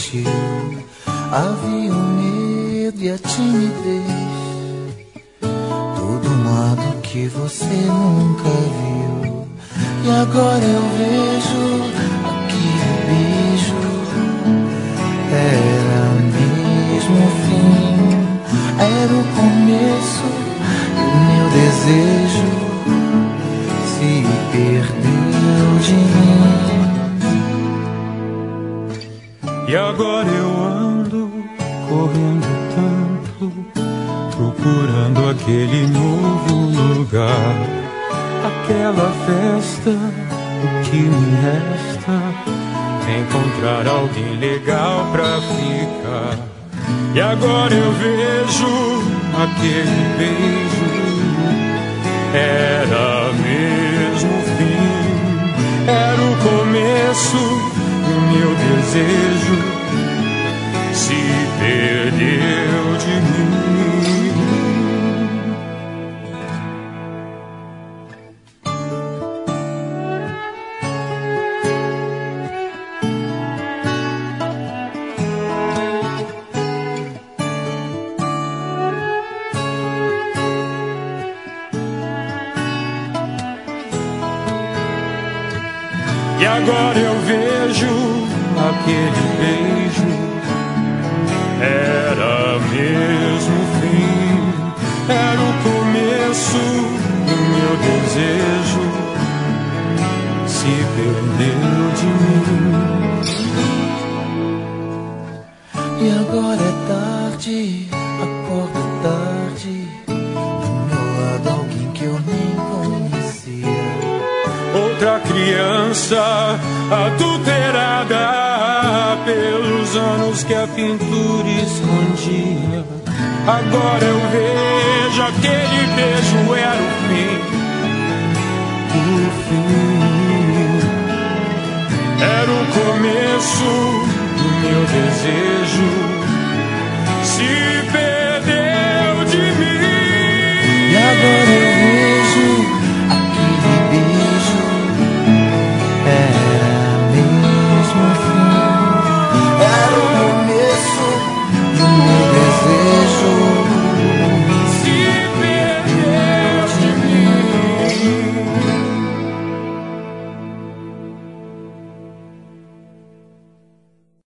mentiu. Havia o medo e a timidez, todo modo que você nunca viu. E agora eu vejo aquele beijo, era mesmo o fim, era o começo, e o meu desejo se perdeu de mim. E agora eu ando correndo tanto, procurando aquele novo lugar, aquela festa. O que me resta é encontrar alguém legal pra ficar. E agora eu vejo aquele beijo, era mesmo o fim, era o começo. O meu desejo se perdeu de mim. E agora eu vejo aquele beijo, era mesmo o fim, era o começo do meu desejo, se perdeu de mim. E agora é tarde, acordo tarde, do meu lado alguém que eu nem conhecia. Outra criança adulterada pelos anos que a pintura escondia. Agora eu vejo aquele beijo era o fim, era o começo do meu desejo se